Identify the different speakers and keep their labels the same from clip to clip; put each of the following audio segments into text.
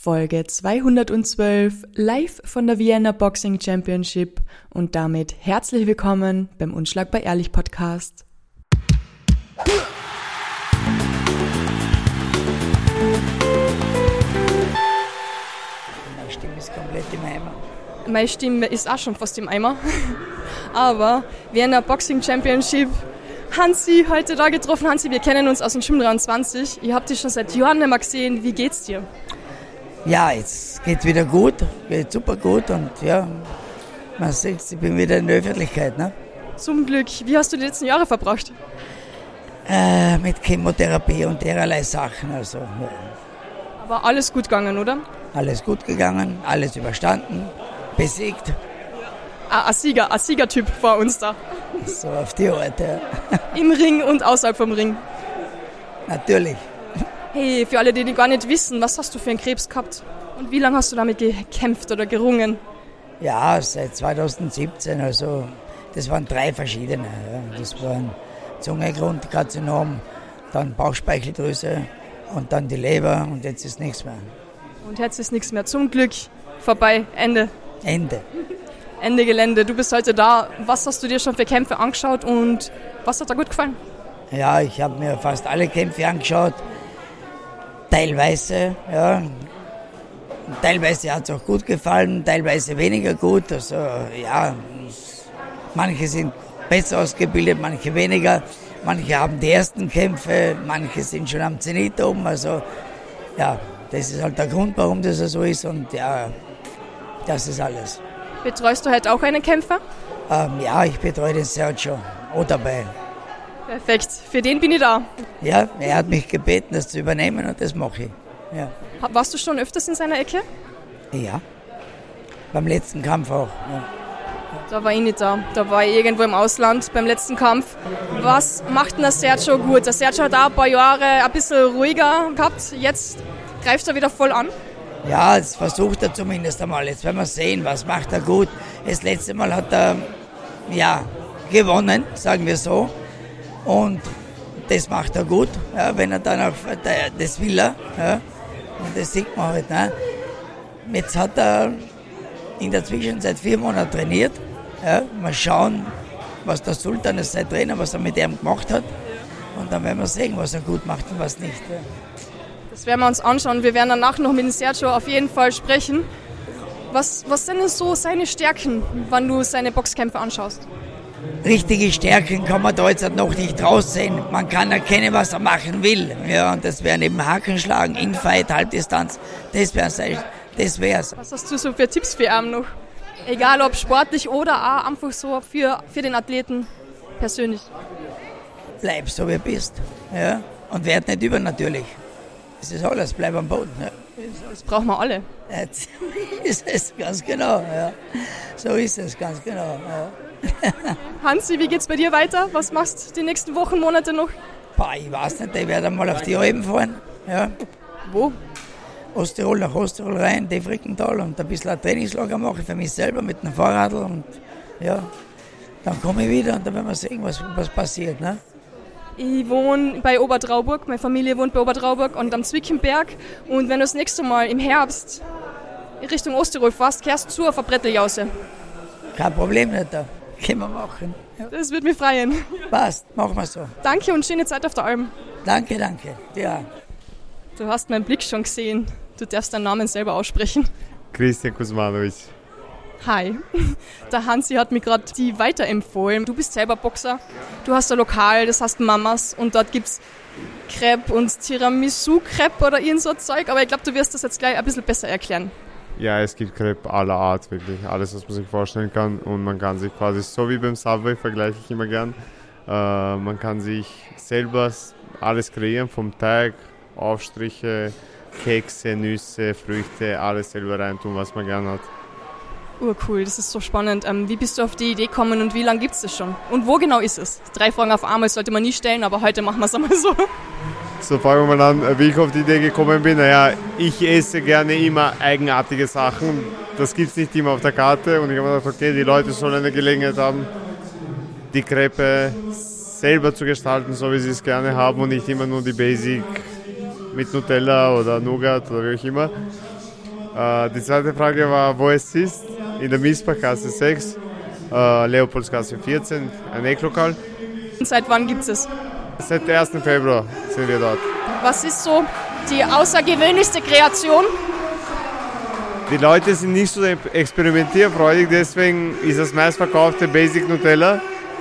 Speaker 1: Folge 212, live von der Vienna Boxing Championship und damit herzlich willkommen beim Unschlagbar Ehrlich Podcast.
Speaker 2: Meine Stimme ist komplett im Eimer.
Speaker 1: Meine Stimme ist auch schon fast im Eimer, aber Vienna Boxing Championship, Hansi heute da getroffen. Hansi, wir kennen uns aus dem Gym 23, ich habe dich schon seit Jahren nicht mehr gesehen, wie geht's dir?
Speaker 2: Ja, jetzt geht's wieder gut, geht super gut und ja, man sieht, ich bin wieder in der Öffentlichkeit. Ne?
Speaker 1: Zum Glück. Wie hast du die letzten Jahre verbracht?
Speaker 2: Mit Chemotherapie und derlei Sachen. Also, ja.
Speaker 1: Aber alles gut gegangen, oder?
Speaker 2: Alles gut gegangen, alles überstanden, besiegt.
Speaker 1: Ein Siegertyp vor uns da.
Speaker 2: So auf die Art, ja.
Speaker 1: Im Ring und außerhalb vom Ring.
Speaker 2: Natürlich.
Speaker 1: Hey, für alle, die gar nicht wissen, was hast du für einen Krebs gehabt? Und wie lange hast du damit gekämpft oder gerungen?
Speaker 2: Ja, seit 2017, also das waren 3 verschiedene. Ja. Das waren Zungengrundkarzinom, dann Bauchspeicheldrüse und dann die Leber und jetzt ist nichts mehr.
Speaker 1: Und jetzt ist nichts mehr. Zum Glück vorbei, Ende. Ende Gelände. Du bist heute da. Was hast du dir schon für Kämpfe angeschaut und was hat dir gut gefallen?
Speaker 2: Ja, ich habe mir fast alle Kämpfe angeschaut. Teilweise, ja. Teilweise hat es auch gut gefallen, teilweise weniger gut. Also, ja, manche sind besser ausgebildet, manche weniger. Manche haben die ersten Kämpfe, manche sind schon am Zenit oben. Also, ja, das ist halt der Grund, warum das so ist. Und ja, das ist alles.
Speaker 1: Betreust du heute auch einen Kämpfer?
Speaker 2: Ja, ich betreue den Sergio dabei.
Speaker 1: Perfekt, für den bin ich da.
Speaker 2: Ja, er hat mich gebeten, das zu übernehmen und das mache ich. Ja.
Speaker 1: Warst du schon öfters in seiner Ecke?
Speaker 2: Ja, beim letzten Kampf auch. Ja.
Speaker 1: Da war ich nicht da. Da war ich irgendwo im Ausland beim letzten Kampf. Was macht denn der Sergio gut? Der Sergio hat auch ein paar Jahre ein bisschen ruhiger gehabt. Jetzt greift er wieder voll an.
Speaker 2: Ja, das versucht er zumindest einmal. Jetzt werden wir sehen, was macht er gut. Das letzte Mal hat er gewonnen, sagen wir so. Und das macht er gut, ja, wenn er dann auch, das will er. Ja, und das sieht man halt. Ne. Jetzt hat er in der Zwischenzeit 4 Monate trainiert. Ja, mal schauen, was der Sultan ist, sein Trainer, was er mit ihm gemacht hat. Und dann werden wir sehen, was er gut macht und was nicht. Ja.
Speaker 1: Das werden wir uns anschauen. Wir werden danach noch mit dem Sergio auf jeden Fall sprechen. Was sind denn so seine Stärken, wenn du seine Boxkämpfe anschaust?
Speaker 2: Richtige Stärken kann man da jetzt noch nicht raussehen. Man kann erkennen, was er machen will. Ja, und das wären eben Hakenschlagen, Infight, Halbdistanz. Das wär's.
Speaker 1: Was hast du so für Tipps für ihn noch? Egal ob sportlich oder auch einfach so für den Athleten persönlich.
Speaker 2: Bleib so wie du bist. Ja, und werd nicht übernatürlich. Das ist alles, bleib am Boden. Ja.
Speaker 1: Das brauchen wir alle.
Speaker 2: Jetzt ist es ganz genau. Ja. So ist es ganz genau. Ja.
Speaker 1: Hansi, wie geht's bei dir weiter? Was machst du die nächsten Wochen, Monate noch?
Speaker 2: Ich weiß nicht, ich werde mal auf die Alpen fahren. Ja.
Speaker 1: Wo?
Speaker 2: Osttirol, nach Osttirol rein, Defrickental und ein bisschen ein Trainingslager mache ich für mich selber mit dem Fahrradl und ja, dann komme ich wieder und dann werden wir sehen, was passiert. Ne?
Speaker 1: Ich wohne bei Obertrauburg, meine Familie wohnt bei Obertrauburg und am Zwickenberg und wenn du das nächste Mal im Herbst in Richtung Osttirol fährst, kehrst du auf eine Bretteljause.
Speaker 2: Kein Problem nicht da. Können wir machen. Ja.
Speaker 1: Das würde mich freuen.
Speaker 2: Passt, machen wir so.
Speaker 1: Danke und schöne Zeit auf der Alm.
Speaker 2: Danke. Ja.
Speaker 1: Du hast meinen Blick schon gesehen. Du darfst deinen Namen selber aussprechen.
Speaker 3: Christian Kuzmanovic.
Speaker 1: Hi. Der Hansi hat mir gerade die weiterempfohlen. Du bist selber Boxer. Du hast ein Lokal, das heißt Mamas. Und dort gibt es Crepe und Tiramisu-Crepe oder irgend so ein Zeug. Aber ich glaube, du wirst das jetzt gleich ein bisschen besser erklären.
Speaker 3: Ja, es gibt Crepe aller Art, wirklich. Alles, was man sich vorstellen kann. Und man kann sich quasi, so wie beim Subway, vergleiche ich immer gern, man kann sich selber alles kreieren, vom Teig, Aufstriche, Kekse, Nüsse, Früchte, alles selber reintun, was man gern hat.
Speaker 1: Cool, das ist so spannend. Wie bist du auf die Idee gekommen und wie lange gibt es das schon? Und wo genau ist es? 3 Fragen auf einmal sollte man nie stellen, aber heute machen wir es einmal so.
Speaker 3: So, fangen wir mal an, wie ich auf die Idee gekommen bin. Naja, ich esse gerne immer eigenartige Sachen. Das gibt es nicht immer auf der Karte. Und ich habe mir gedacht, okay, die Leute sollen eine Gelegenheit haben, die Crepe selber zu gestalten, so wie sie es gerne haben und nicht immer nur die Basic mit Nutella oder Nougat oder wie auch immer. Die zweite Frage war, wo es ist. In der Miesbachgasse 6, Leopoldsgasse 14, ein Ecklokal.
Speaker 1: Und seit wann gibt es?
Speaker 3: Seit dem 1. Februar sind wir dort.
Speaker 1: Was ist so die außergewöhnlichste Kreation?
Speaker 3: Die Leute sind nicht so experimentierfreudig, deswegen ist das meistverkaufte Basic Nutella.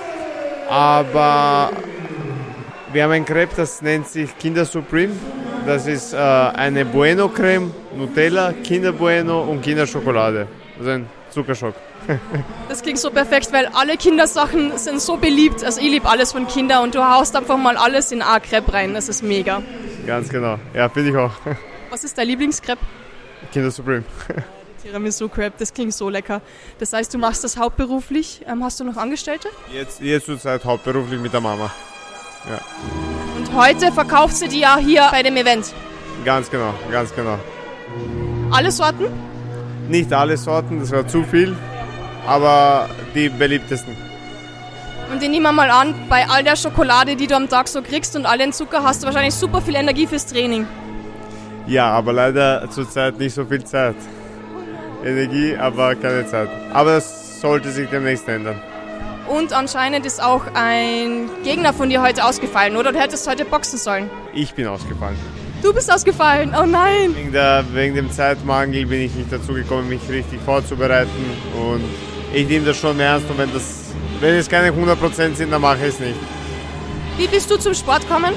Speaker 3: Aber wir haben ein Crepe, das nennt sich Kinder Supreme. Das ist eine Bueno Creme, Nutella, Kinder Bueno und Kinderschokolade. Also ein Zuckerschock.
Speaker 1: Das klingt so perfekt, weil alle Kindersachen sind so beliebt. Also ich liebe alles von Kindern und du haust einfach mal alles in ein Crepe rein. Das ist mega.
Speaker 3: Ganz genau. Ja, finde ich auch.
Speaker 1: Was ist dein Lieblingscrepe?
Speaker 3: Kinder Supreme.
Speaker 1: Tiramisu Crepe, das klingt so lecker. Das heißt, du machst das hauptberuflich. Hast du noch Angestellte?
Speaker 3: Jetzt zur Zeit hauptberuflich mit der Mama. Ja.
Speaker 1: Und heute verkauft sie die ja hier bei dem Event.
Speaker 3: Ganz genau, ganz genau.
Speaker 1: Alle Sorten?
Speaker 3: Nicht alle Sorten, das war zu viel, aber die beliebtesten.
Speaker 1: Und ich nehme mal an, bei all der Schokolade, die du am Tag so kriegst und all den Zucker, hast du wahrscheinlich super viel Energie fürs Training.
Speaker 3: Ja, aber leider zurzeit nicht so viel Zeit. Energie, aber keine Zeit. Aber das sollte sich demnächst ändern.
Speaker 1: Und anscheinend ist auch ein Gegner von dir heute ausgefallen, oder? Du hättest heute boxen sollen.
Speaker 3: Ich bin ausgefallen.
Speaker 1: Du bist ausgefallen, oh nein!
Speaker 3: Wegen dem Zeitmangel bin ich nicht dazu gekommen, mich richtig vorzubereiten. Und ich nehme das schon ernst und wenn es keine 100% sind, dann mache ich es nicht.
Speaker 1: Wie bist du zum Sport gekommen?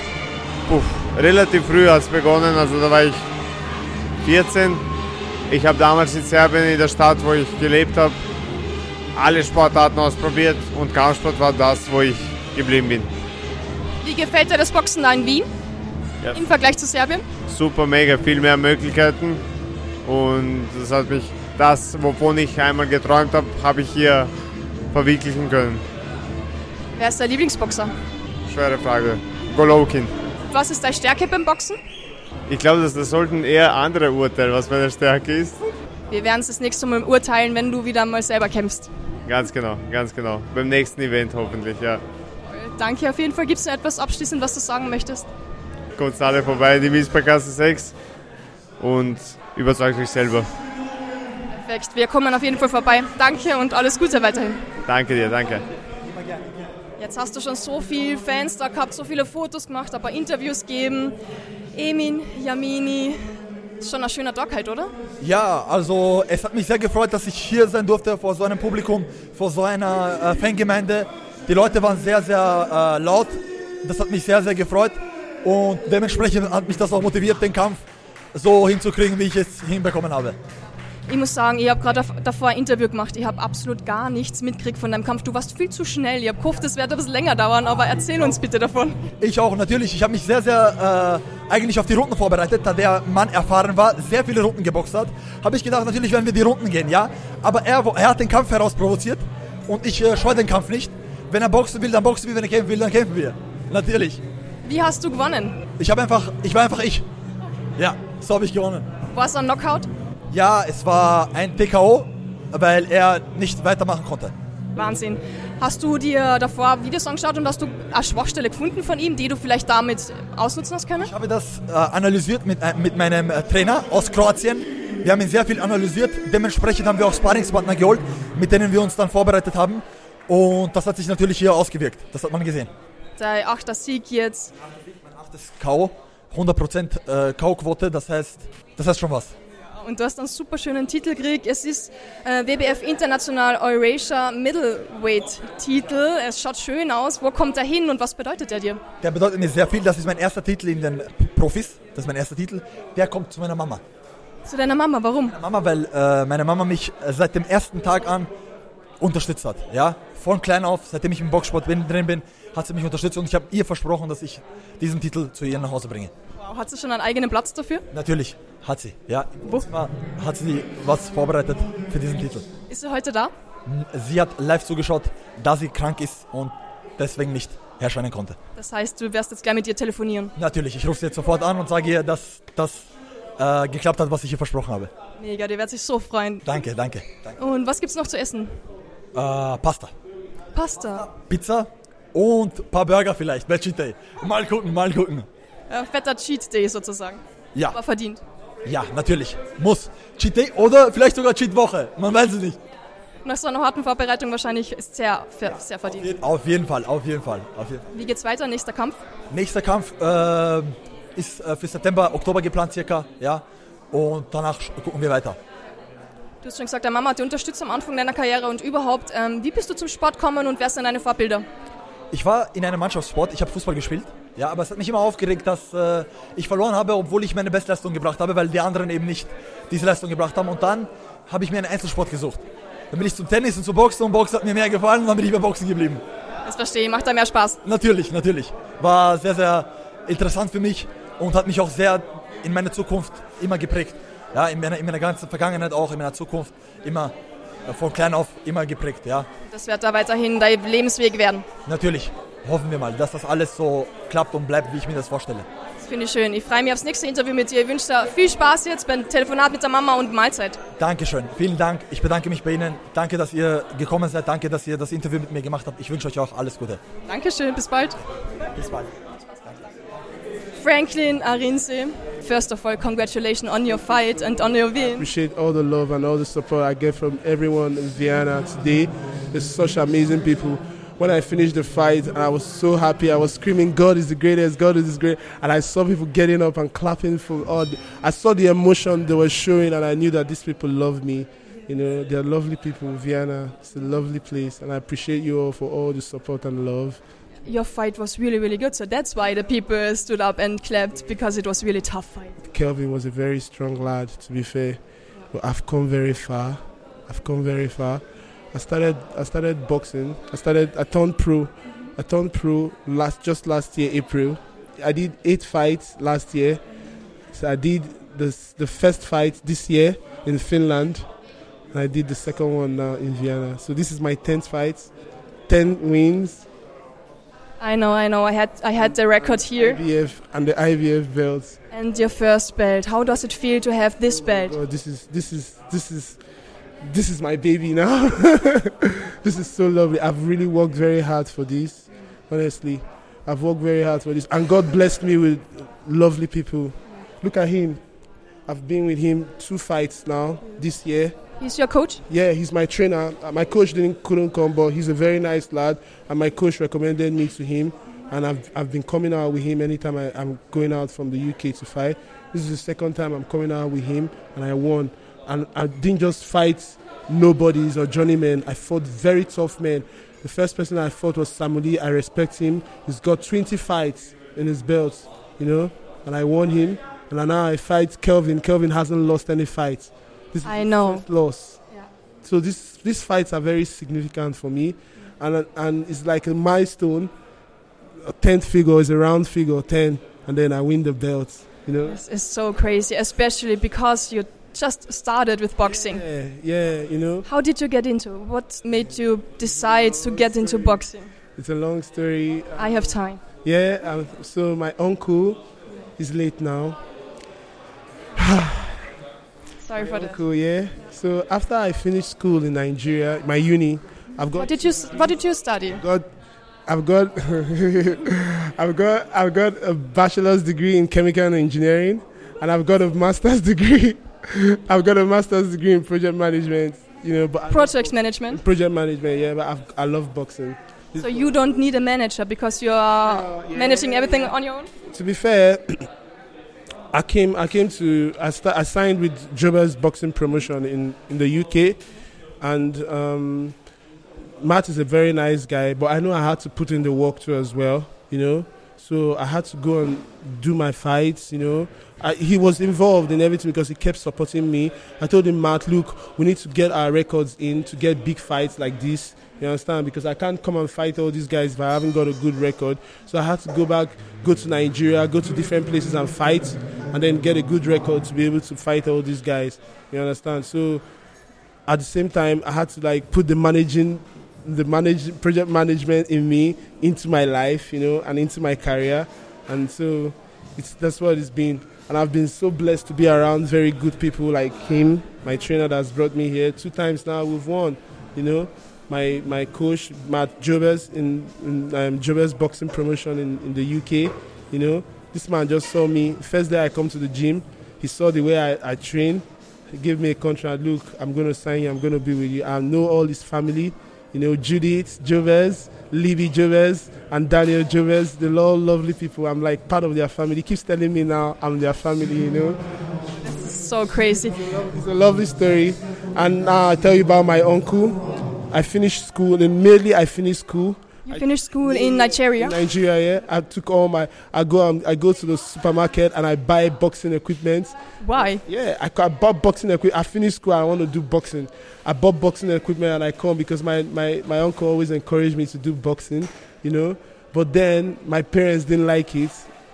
Speaker 3: Relativ früh hat es begonnen, also da war ich 14. Ich habe damals in Serbien, in der Stadt, wo ich gelebt habe, alle Sportarten ausprobiert und Kampfsport war das, wo ich geblieben bin.
Speaker 1: Wie gefällt dir das Boxen da in Wien?
Speaker 3: Ja.
Speaker 1: Im Vergleich zu Serbien?
Speaker 3: Super, mega, viel mehr Möglichkeiten und das hat mich, wovon ich einmal geträumt habe, habe ich hier verwirklichen können.
Speaker 1: Wer ist dein Lieblingsboxer?
Speaker 3: Schwere Frage. Golovkin.
Speaker 1: Was ist deine Stärke beim Boxen?
Speaker 3: Ich glaube, das sollten eher andere urteilen, was meine Stärke ist.
Speaker 1: Wir werden es das nächste Mal urteilen, wenn du wieder mal selber kämpfst.
Speaker 3: Ganz genau, ganz genau. Beim nächsten Event hoffentlich, ja.
Speaker 1: Danke auf jeden Fall. Gibt es noch etwas abschließend, was du sagen möchtest?
Speaker 3: Kommt alle vorbei in die Miesbachgasse 6 und überzeugt euch selber.
Speaker 1: Perfekt, wir kommen auf jeden Fall vorbei. Danke und alles Gute weiterhin.
Speaker 3: Danke dir, danke.
Speaker 1: Jetzt hast du schon so viele Fans da gehabt, so viele Fotos gemacht, ein paar Interviews gegeben. Emin, Yamini, ist schon ein schöner Tag halt, oder?
Speaker 4: Ja, also es hat mich sehr gefreut, dass ich hier sein durfte vor so einem Publikum, vor so einer Fangemeinde. Die Leute waren sehr, sehr laut. Das hat mich sehr, sehr gefreut. Und dementsprechend hat mich das auch motiviert, den Kampf so hinzukriegen, wie ich es hinbekommen habe.
Speaker 1: Ich muss sagen, ich habe gerade davor ein Interview gemacht. Ich habe absolut gar nichts mitgekriegt von deinem Kampf. Du warst viel zu schnell. Ich habe gehofft, es wird ein bisschen länger dauern, aber erzähl uns bitte davon.
Speaker 4: Ich auch, natürlich. Ich habe mich sehr, sehr eigentlich auf die Runden vorbereitet, da der Mann erfahren war, sehr viele Runden geboxt hat. Habe ich gedacht, natürlich werden wir die Runden gehen, ja. Aber er hat den Kampf herausprovoziert und ich scheue den Kampf nicht. Wenn er boxen will, dann boxen wir. Wenn er kämpfen will, dann kämpfen wir. Natürlich.
Speaker 1: Wie hast du gewonnen?
Speaker 4: Ich war einfach ich. Ja, so habe ich gewonnen.
Speaker 1: War es ein Knockout?
Speaker 4: Ja, es war ein TKO, weil er nicht weitermachen konnte.
Speaker 1: Wahnsinn. Hast du dir davor Videos angeschaut und hast du eine Schwachstelle gefunden von ihm, die du vielleicht damit ausnutzen hast können?
Speaker 4: Ich habe das analysiert mit meinem Trainer aus Kroatien. Wir haben ihn sehr viel analysiert. Dementsprechend haben wir auch Sparringspartner geholt, mit denen wir uns dann vorbereitet haben. Und das hat sich natürlich hier ausgewirkt. Das hat man gesehen.
Speaker 1: Dein 8. Sieg jetzt.
Speaker 4: Mein 8. KO, 100% KO-Quote, das heißt schon was.
Speaker 1: Und du hast einen super schönen Titel gekriegt. Es ist WBF International Eurasia Middleweight Titel. Es schaut schön aus. Wo kommt er hin und was bedeutet er dir?
Speaker 4: Der bedeutet mir sehr viel. Das ist mein erster Titel in den Profis. Das ist mein erster Titel. Der kommt zu meiner Mama.
Speaker 1: Zu deiner Mama, warum?
Speaker 4: Weil meine Mama mich seit dem ersten Tag an unterstützt hat. Ja? Von klein auf, seitdem ich im Boxsport drin bin, hat sie mich unterstützt und ich habe ihr versprochen, dass ich diesen Titel zu ihr nach Hause bringe.
Speaker 1: Wow, hat sie schon einen eigenen Platz dafür?
Speaker 4: Natürlich, hat sie. Ja, im Wohnzimmer hat sie was vorbereitet für diesen Titel.
Speaker 1: Ist sie heute da?
Speaker 4: Sie hat live zugeschaut, da sie krank ist und deswegen nicht erscheinen konnte.
Speaker 1: Das heißt, du wirst jetzt gleich mit ihr telefonieren?
Speaker 4: Natürlich, ich rufe sie jetzt sofort an und sage ihr, dass das geklappt hat, was ich ihr versprochen habe.
Speaker 1: Mega, die wird sich so freuen.
Speaker 4: Danke.
Speaker 1: Und was gibt's noch zu essen?
Speaker 4: Pasta. Pizza und ein paar Burger vielleicht, bei Cheat Day. Mal gucken.
Speaker 1: Fetter Cheat Day sozusagen.
Speaker 4: Ja.
Speaker 1: Aber verdient.
Speaker 4: Ja, natürlich. Muss. Cheat Day oder vielleicht sogar Cheat Woche. Man weiß es nicht.
Speaker 1: Nach so einer harten Vorbereitung wahrscheinlich ist sehr verdient.
Speaker 4: Auf jeden Fall.
Speaker 1: Wie geht's weiter? Nächster Kampf?
Speaker 4: Nächster Kampf ist für September, Oktober geplant circa. Ja. Und danach gucken wir weiter.
Speaker 1: Du hast schon gesagt, deine Mama hat dich unterstützt am Anfang deiner Karriere und überhaupt. Wie bist du zum Sport gekommen und wer sind deine Vorbilder?
Speaker 4: Ich war in einem Mannschaftssport, ich habe Fußball gespielt. Ja, aber es hat mich immer aufgeregt, dass ich verloren habe, obwohl ich meine Bestleistung gebracht habe, weil die anderen eben nicht diese Leistung gebracht haben. Und dann habe ich mir einen Einzelsport gesucht. Dann bin ich zum Tennis und zum Boxen und Boxen hat mir mehr gefallen und dann bin ich bei Boxen geblieben.
Speaker 1: Das verstehe ich, macht da mehr Spaß.
Speaker 4: Natürlich. War sehr, sehr interessant für mich und hat mich auch sehr in meiner Zukunft immer geprägt. Ja, in meiner ganzen Vergangenheit auch, in meiner Zukunft immer von klein auf immer geprägt. Ja.
Speaker 1: Das wird da weiterhin dein Lebensweg werden.
Speaker 4: Natürlich, hoffen wir mal, dass das alles so klappt und bleibt, wie ich mir das vorstelle.
Speaker 1: Das finde ich schön. Ich freue mich aufs nächste Interview mit dir. Ich wünsche dir viel Spaß jetzt beim Telefonat mit der Mama und Mahlzeit.
Speaker 4: Dankeschön, vielen Dank. Ich bedanke mich bei Ihnen. Danke, dass ihr gekommen seid. Danke, dass ihr das Interview mit mir gemacht habt. Ich wünsche euch auch alles Gute.
Speaker 1: Dankeschön, bis bald.
Speaker 4: Bis bald.
Speaker 1: Franklin Arinze, first of all, congratulations on your fight and on your win.
Speaker 5: I appreciate all the love and all the support I get from everyone in Vienna today. There's such amazing people. When I finished the fight, and I was so happy, I was screaming, God is the greatest, God is great. And I saw people getting up and clapping for all. I saw the emotion they were showing, and I knew that these people love me. You know, they're lovely people. Vienna, it's a lovely place, and I appreciate you all for all the support and love.
Speaker 1: Your fight was really, really good, so that's why the people stood up and clapped, because it was a really tough fight.
Speaker 5: Kelvin was a very strong lad, to be fair, but I've come very far. I started boxing. I turned pro. Just last year, April. I did 8 fights last year. So I did the first fight this year in Finland, and I did the second one now in Vienna. So this is my 10th fight, 10 wins.
Speaker 1: I know. I had the record here.
Speaker 5: IBF and the IBF belts.
Speaker 1: And your first belt. How does it feel to have this belt?
Speaker 5: Oh, this is my baby now. This is so lovely. I've really worked very hard for this. Honestly, I've worked very hard for this, and God blessed me with lovely people. Look at him. I've been with him 2 fights now this year.
Speaker 1: He's your coach?
Speaker 5: Yeah, he's my trainer. My coach couldn't come, but he's a very nice lad, and my coach recommended me to him, and I've been coming out with him anytime I'm going out from the UK to fight. This is the second time I'm coming out with him, and I won. And I didn't just fight nobodies or journeymen. I fought very tough men. The first person I fought was Samuli. I respect him. He's got 20 fights in his belt, you know, and I won him. And now I fight Kelvin. Kelvin hasn't lost any fights. This is
Speaker 1: I know.
Speaker 5: His first loss.
Speaker 1: Yeah.
Speaker 5: So these fights are very significant for me, and it's like a milestone. A 10th figure is a round figure, 10, and then I win the belt. You know,
Speaker 1: it's so crazy, especially because you just started with boxing.
Speaker 5: Yeah, you know.
Speaker 1: How did you get into? What made you decide to get into boxing?
Speaker 5: It's a long story.
Speaker 1: I have time.
Speaker 5: Yeah, so my uncle is late now.
Speaker 1: Sorry for that.
Speaker 5: Cool, yeah. So after I finished school in Nigeria, my uni, I've got.
Speaker 1: What did you study?
Speaker 5: I've got a bachelor's degree in chemical engineering, and I've got a master's degree. I've got a master's degree in project management. You know, but
Speaker 1: project management.
Speaker 5: Project management, yeah. But I love boxing.
Speaker 1: So you don't need a manager because you are managing everything on your own.
Speaker 5: To be fair. I signed with Jober's boxing promotion in the UK, and Matt is a very nice guy, but I know I had to put in the work too as well, you know. So I had to go and do my fights, you know. He was involved in everything because he kept supporting me. I told him, Matt, look, we need to get our records in to get big fights like this. You understand? Because I can't come and fight all these guys if I haven't got a good record. So I had to go to Nigeria, go to different places and fight, and then get a good record to be able to fight all these guys. You understand? So at the same time, I had to put the project management in me into my life, you know, and into my career. And so that's what it's been. And I've been so blessed to be around very good people like him, my trainer that's brought me here. 2 times now we've won, you know. My coach, Matt Jobers, in Jobers boxing promotion in the UK, you know. This man just saw me. First day I come to the gym, He saw the way I train. He gave me a contract. Look, I'm going to sign you. I'm going to be with you. I know all his family. You know, Judith Jovez, Libby Jovez, and Daniel Jovez. They're all lovely people. I'm like part of their family. He keeps telling me now I'm their family, you know.
Speaker 1: So crazy.
Speaker 5: It's a lovely story. And now I tell you about my uncle. I finished school. Immediately I finished school.
Speaker 1: You finished school in Nigeria?
Speaker 5: In Nigeria, yeah. I took all my. I go to the supermarket and I buy boxing equipment.
Speaker 1: Why?
Speaker 5: Yeah, I bought boxing equipment. I finished school. I want to do boxing. I bought boxing equipment and I come because my uncle always encouraged me to do boxing, you know. But then my parents didn't like it.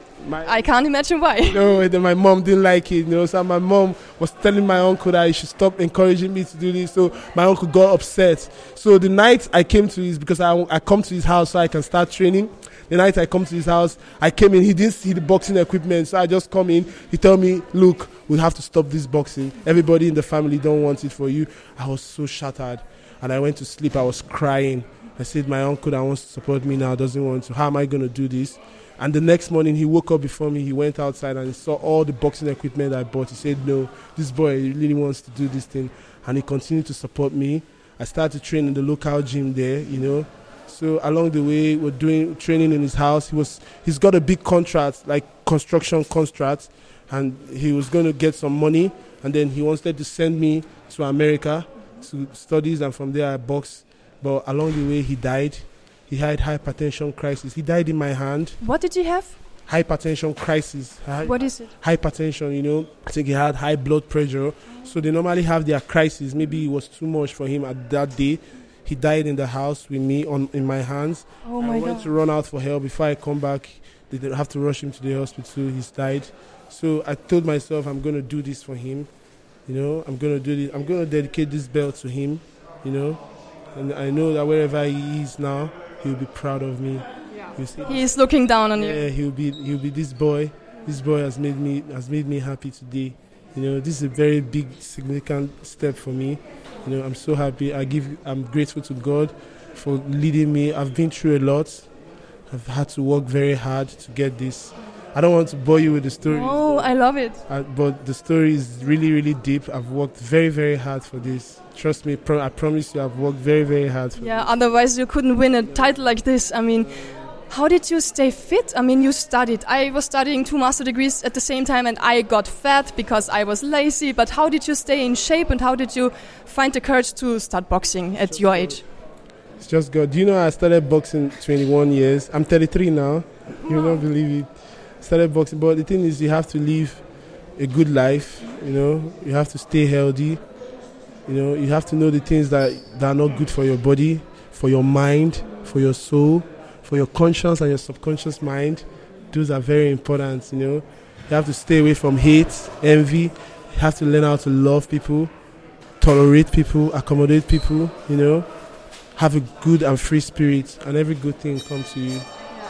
Speaker 1: I can't imagine why.
Speaker 5: No, then my mom didn't like it, you know. So my mom was telling my uncle that he should stop encouraging me to do this. So my uncle got upset. So the night I came to his, because I come to his house so I can start training. The night I come to his house, I came in. He didn't see the boxing equipment, so I just come in. He told me, "Look, we have to stop this boxing. Everybody in the family don't want it for you." I was so shattered, and I went to sleep. I was crying. I said, "My uncle that wants to support me now doesn't want to. How am I going to do this?" And the next morning, he woke up before me. He went outside and he saw all the boxing equipment I bought. He said, "No, this boy really wants to do this thing." And he continued to support me. I started training in the local gym there, you know. So along the way, we're doing training in his house. He's got a big contract, like construction contract, and he was going to get some money. And then he wanted to send me to America to studies, and from there I boxed. But along the way, he died. He had hypertension crisis. He died in my hand.
Speaker 1: What did he have?
Speaker 5: Hypertension crisis.
Speaker 1: What is it?
Speaker 5: Hypertension, you know. I think he had high blood pressure. So they normally have their crisis. Maybe it was too much for him at that day. He died in the house with me in my hands.
Speaker 1: Oh my God.
Speaker 5: I went to run out for help. Before I come back, they have to rush him to the hospital. He's died. So I told myself I'm going to do this for him. You know, I'm going to do this. I'm going to dedicate this belt to him, you know. And I know that wherever he is now, he'll be proud of me.
Speaker 1: Yeah. He's looking down on you.
Speaker 5: Yeah, he'll be this boy. This boy has made me happy today. You know, this is a very big, significant step for me. You know, I'm so happy. I'm grateful to God for leading me. I've been through a lot. I've had to work very hard to get this. I don't want to bore you with the story.
Speaker 1: Oh, I love it.
Speaker 5: But the story is really, really deep. I've worked very, very hard for this. Trust me, I promise you, I've worked very, very hard for this.
Speaker 1: Yeah, otherwise you couldn't win a title like this. I mean, how did you stay fit? I mean, you studied. I was studying 2 master degrees at the same time and I got fat because I was lazy. But how did you stay in shape and how did you find the courage to start boxing at your age?
Speaker 5: It's just God. Do you know I started boxing 21 years? I'm 33 now. You'll not believe it. Started boxing, but the thing is you have to live a good life, you know. You have to stay healthy. You know, you have to know the things that are not good for your body, for your mind, for your soul, for your conscious and your subconscious mind. Those are very important, you know. You have to stay away from hate, envy. You have to learn how to love people, tolerate people, accommodate people, you know. Have a good and free spirit, and every good thing comes to you.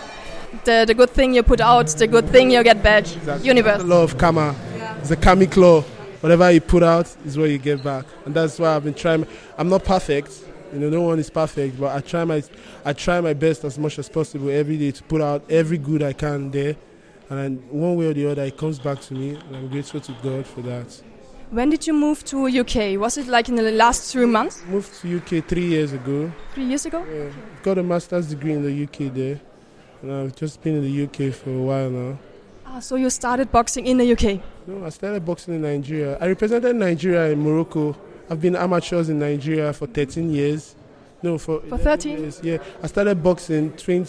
Speaker 1: The good thing you put out, the good thing you get back.
Speaker 5: Exactly.
Speaker 1: Universe.
Speaker 5: The law of karma. Yeah. It's a karmic law. Whatever you put out is what you get back. And that's why I've been trying. I'm not perfect. You know, no one is perfect. But I try my best as much as possible every day to put out every good I can there. And then one way or the other, it comes back to me. And I'm grateful to God for that.
Speaker 1: When did you move to UK? Was it like in the last 3 months?
Speaker 5: Moved to UK 3 years ago.
Speaker 1: 3 years ago?
Speaker 5: Yeah. Got a master's degree in the UK there. And I've just been in the UK for a while now.
Speaker 1: Ah, so you started boxing in the UK?
Speaker 5: No, I started boxing in Nigeria. I represented Nigeria in Morocco. I've been amateurs in Nigeria for 13 years. No, for
Speaker 1: 13
Speaker 5: years. Yeah, I started boxing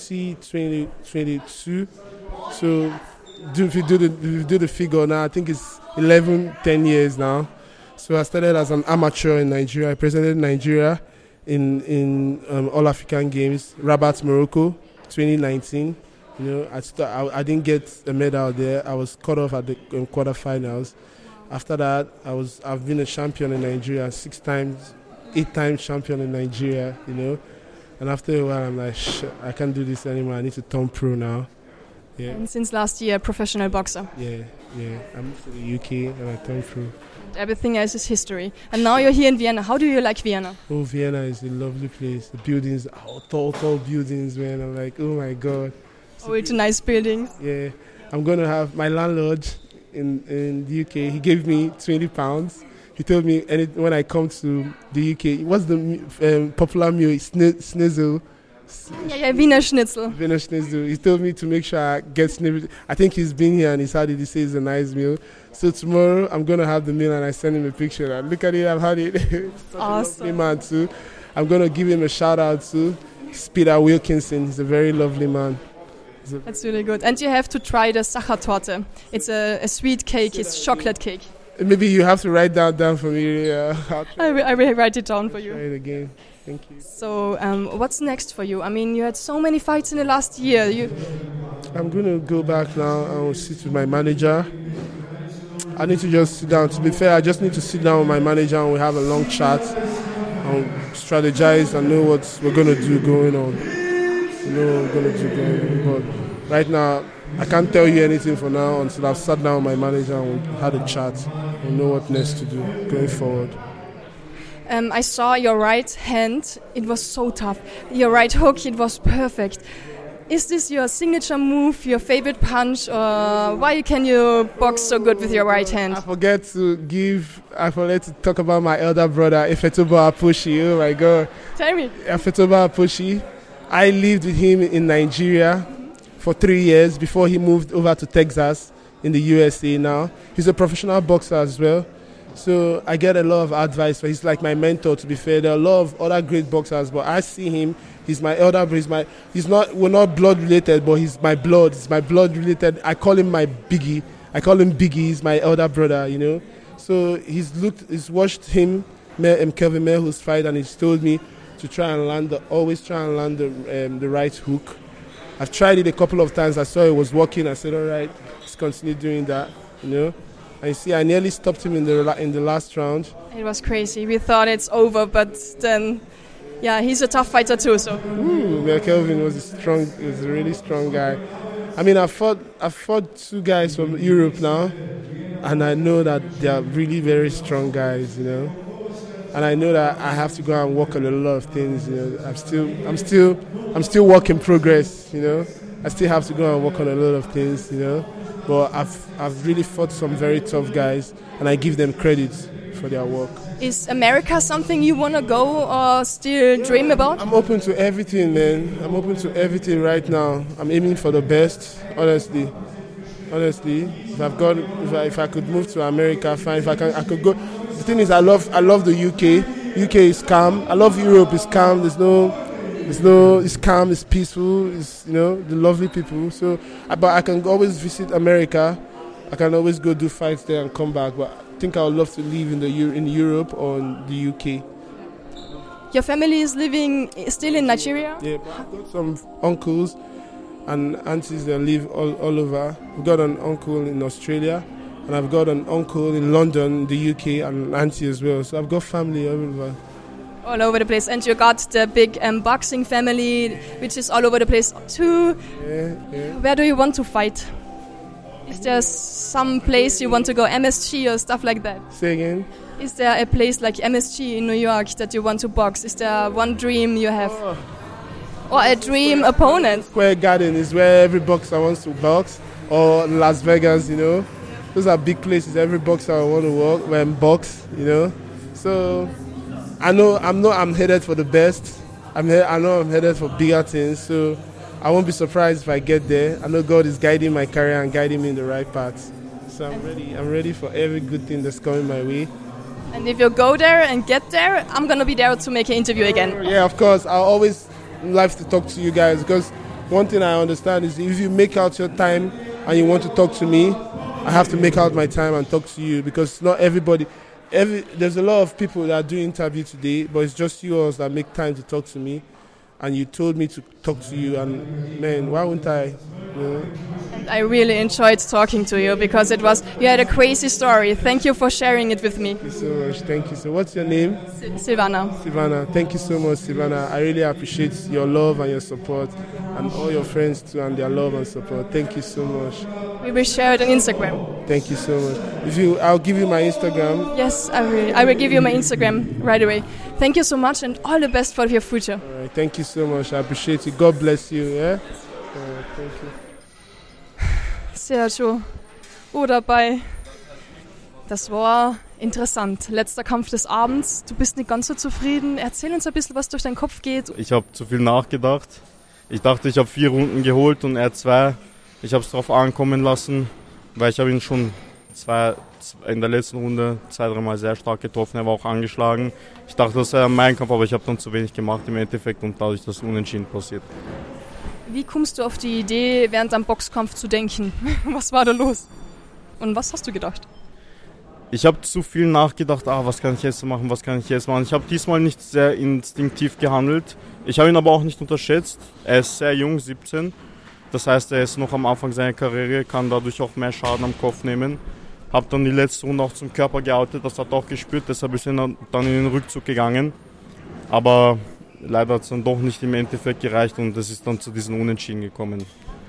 Speaker 5: 2022. So if you do the figure now, I think it's 10 years now. So I started as an amateur in Nigeria. I represented Nigeria in All African Games, Rabat, Morocco. 2019, you know, I didn't get a medal there. I was cut off at the quarterfinals. After that, I've been a champion in Nigeria 6 times, 8 times champion in Nigeria, you know. And after a while, I'm like, I can't do this anymore. I need to turn pro now. Yeah.
Speaker 1: And since last year, professional boxer.
Speaker 5: Yeah. I moved to the UK and I turned pro.
Speaker 1: Everything else is history. And now you're here in Vienna. How do you like Vienna?
Speaker 5: Oh, Vienna is a lovely place. The buildings, tall buildings, man. I'm like, oh my God.
Speaker 1: It's nice buildings.
Speaker 5: Yeah. I'm going to have my landlord in the UK. He gave me £20. He told me when I come to the UK, what's the popular meal? Schnitzel.
Speaker 1: Yeah, Wiener Schnitzel.
Speaker 5: Wiener Schnitzel. He told me to make sure I get schnitzel. I think he's been here and he's had it. He says it's a nice meal. So tomorrow I'm going to have the meal and I send him a picture. And look at it, I've had it. Such
Speaker 1: awesome.
Speaker 5: a lovely man too. I'm going to give him a shout out too. Peter Wilkinson. He's a very lovely man.
Speaker 1: That's really good. And you have to try the Sachertorte. It's a sweet cake. It's chocolate cake.
Speaker 5: Maybe you have to write that down for me.
Speaker 1: I will write it down for you.
Speaker 5: Try it again. Thank you.
Speaker 1: So, what's next for you? I mean, you had so many fights in the last year.
Speaker 5: I'm going to go back now and sit with my manager. I need to just sit down. To be fair, I just need to sit down with my manager and we have a long chat and strategize and know what we're going to do going on. But right now, I can't tell you anything for now until I've sat down with my manager and we had a chat and know what next to do going forward.
Speaker 1: I saw your right hand. It was so tough. Your right hook, it was perfect. Is this your signature move, your favorite punch, or why can you box so good with your right hand?
Speaker 5: I forget to talk about my elder brother, Efetobo Aposhi. Oh my God.
Speaker 1: Tell me.
Speaker 5: Efetobo Aposhi. I lived with him in Nigeria for 3 years before he moved over to Texas in the USA now. He's a professional boxer as well. So I get a lot of advice. He's like my mentor, to be fair. There are a lot of other great boxers, but I see him. He's my elder brother. We're not blood related, but he's my blood. He's my blood related. I call him my Biggie. He's my elder brother, you know. So he's watched him, Kelvin Melhu's fight, and he's told me to always try and land the right hook. I've tried it a couple of times. I saw it was working. I said, all right, let's continue doing that, you know. And you see, I nearly stopped him in the last round. It
Speaker 1: was crazy. We thought it's over, but then, yeah, he's a tough fighter too. So.
Speaker 5: Kelvin was a really strong guy. I mean, I fought 2 guys from Europe now, and I know that they are really very strong guys, you know. And I know that I have to go and work on a lot of things, you know. I'm still work in progress, you know. I still have to go and work on a lot of things, you know. But I've really fought some very tough guys, and I give them credit for their work.
Speaker 1: Is America something you want to go or still dream about?
Speaker 5: I'm open to everything, man. I'm open to everything right now. I'm aiming for the best, honestly. If I could move to America, fine. If I could go. The thing is, I love the UK. UK is calm. I love Europe. It's calm. It's calm, it's peaceful, it's, you know, the lovely people. So, but I can always visit America. I can always go do fights there and come back. But I think I would love to live in Europe or in the UK.
Speaker 1: Your family is living still in Nigeria?
Speaker 5: Yeah, but I've got some uncles and aunties that live all over. I've got an uncle in Australia, and I've got an uncle in London, the UK, and an auntie as well. So I've got family everywhere.
Speaker 1: All over the place. And you got the big boxing family, which is all over the place too.
Speaker 5: Yeah.
Speaker 1: Where do you want to fight? Is there some place you want to go, MSG or stuff like that?
Speaker 5: Say again?
Speaker 1: Is there a place like MSG in New York that you want to box? Is there one dream you have? Or a dream opponent?
Speaker 5: Square Garden is where every boxer wants to box. Or Las Vegas, you know. Those are big places every boxer want to box, you know. So I know I'm headed for the best. I know I'm headed for bigger things, so I won't be surprised if I get there. I know God is guiding my career and guiding me in the right path. So I'm ready. I'm ready for every good thing that's coming my way.
Speaker 1: And if you go there and get there, I'm going to be there to make an interview again.
Speaker 5: Yeah, of course. I always like to talk to you guys, because one thing I understand is if you make out your time and you want to talk to me, I have to make out my time and talk to you, because not everybody... There's a lot of people that do interview today, but it's just yours that make time to talk to me. And you told me to talk to you, and man, why wouldn't I? You know?
Speaker 1: And I really enjoyed talking to you, because you had a crazy story. Thank you for sharing it with me.
Speaker 5: Thank you so much. Thank you. So what's your name?
Speaker 1: Silvana.
Speaker 5: Silvana. Thank you so much, Silvana. I really appreciate your love and your support, and all your friends too, and their love and support. Thank you so much.
Speaker 1: We will share it on Instagram.
Speaker 5: Thank you so much. I'll give you my Instagram.
Speaker 1: Yes, I will give you my Instagram right away. Thank you so much, and all the best for your future.
Speaker 5: All right, thank you so much. I appreciate it. God bless you. Yeah. Thank you.
Speaker 1: Sergio, dabei. Das war interessant. Letzter Kampf des Abends. Du bist nicht ganz so zufrieden. Erzähl uns ein bisschen, was durch deinen Kopf geht.
Speaker 6: Ich habe zu viel nachgedacht. Ich dachte, ich habe 4 Runden geholt und er 2. Ich habe es drauf ankommen lassen, weil ich habe ihn schon in der letzten Runde 2-3 Mal sehr stark getroffen. Er war auch angeschlagen. Ich dachte, das wäre mein Kampf, aber ich habe dann zu wenig gemacht im Endeffekt und dadurch das Unentschieden passiert.
Speaker 1: Wie kommst du auf die Idee, während einem Boxkampf zu denken? Was war da los? Und was hast du gedacht?
Speaker 6: Ich habe zu viel nachgedacht, was kann ich jetzt machen, was kann ich jetzt machen. Ich habe diesmal nicht sehr instinktiv gehandelt. Ich habe ihn aber auch nicht unterschätzt. Er ist sehr jung, 17. Das heißt, er ist noch am Anfang seiner Karriere, kann dadurch auch mehr Schaden am Kopf nehmen. Habe dann die letzte Runde auch zum Körper geoutet, das hat er auch gespürt, deshalb ist er dann in den Rückzug gegangen. Aber leider hat es dann doch nicht im Endeffekt gereicht und es ist dann zu diesen Unentschieden gekommen.